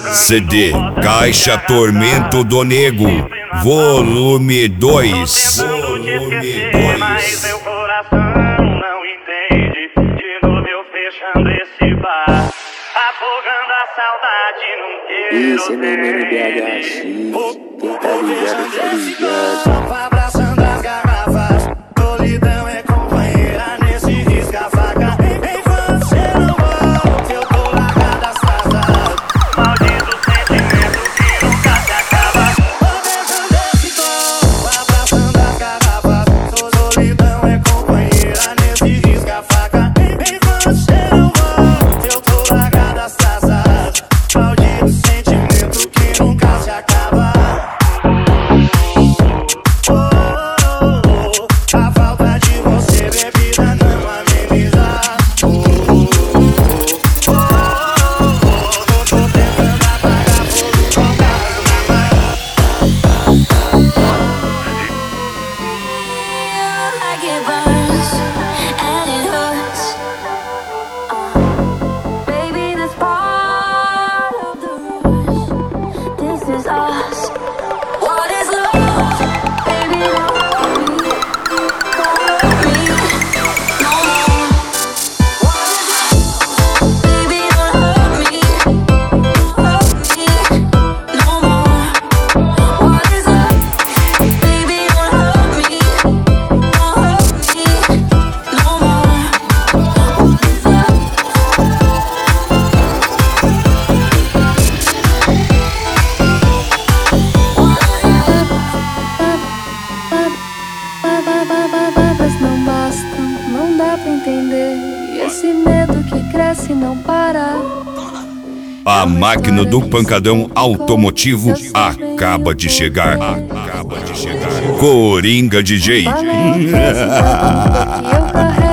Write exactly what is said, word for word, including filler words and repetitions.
C D Caixa Tormento do Nego, volume dois. Volume Mas meu coração não entende. De novo eu fechando esse bar, afogando a saudade num queiro. Esse é meu mano B H X. Quem tá ligado, tá ligado. Abraçando as garrafas, solidão é companheira nesse risca-faca. Enquanto você não volta, eu tô largado as taças. Maldito sentimento que nunca se acaba. Tô beijando esse copo, abraçando as garrafas. Solidão é companheira nesse risca-faca. Enquanto você não volta, eu tô largado as taças. Maldito sentimento que nunca se acaba. A falta de você, bebida, não ameniza. Oh, oh, oh, oh, tô tentando apagar fogo com Like it burns and it hurts. Uh, baby, this part of the rush. This is us. What is love? Baby, don't hurt me. Don't hurt me no more. What is love? Baby, don't hurt me. Hurt me no more. What is love? Baby, don't hurt me. Don't hurt me no more. What is love? Palavras não bastam, não dá pra entender. E esse medo que cresce não para. A máquina do pancadão automotivo acaba de chegar. Acaba de chegar. Coringa D J. Falei, esse mundo que eu carrego.